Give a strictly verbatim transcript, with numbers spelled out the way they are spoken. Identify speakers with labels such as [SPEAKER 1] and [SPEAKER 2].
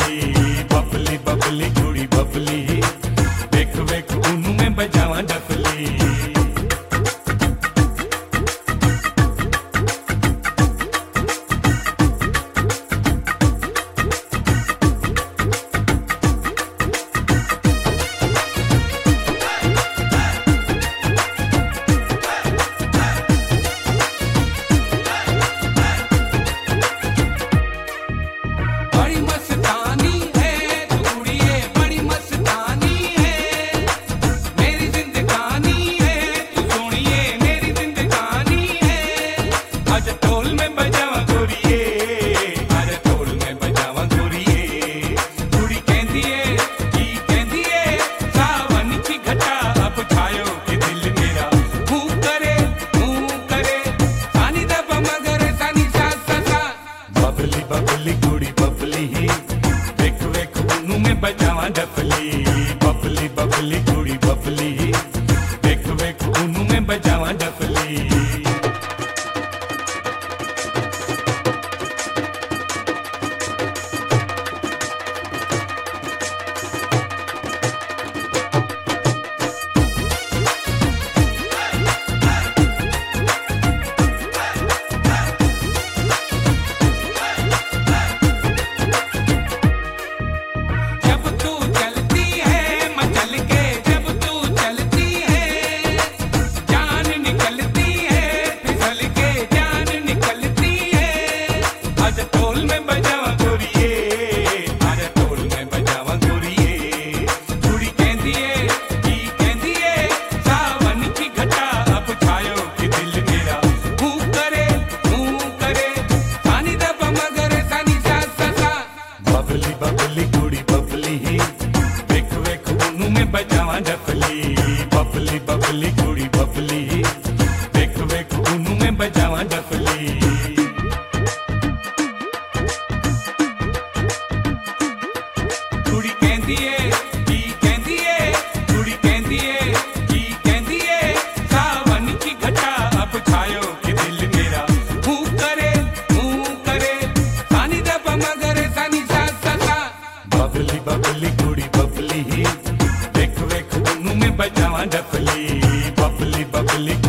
[SPEAKER 1] डफली, बबली बबली कुड़ी बबली, वेख वेख उन्हू में बजावा डफली। बबली कुड़ी बबली, वेख वेख उन्हू में बजावा डफली, बबली बबली कुड़ी बबली, वेख वेख उन्हू में बजावा डफली। बबली कुड़ी बबली, वेख वेख उन्हू में बजावा डफली, बबली बबली कुड़ी बबली, वेख वेख उन्हू में बजावा डफली। कुड़ी कहंदी है की कहंदी है, कुड़ी कहंदी है की कहंदी है, सावन की घटा अब छायो कि दिल मेरा हूँ करे हूँ करे, सानी दब मगर सानी बबली बबली कुड़ी बबली, वेख वेख उन्हू में बजावा डफली, बबली बबली।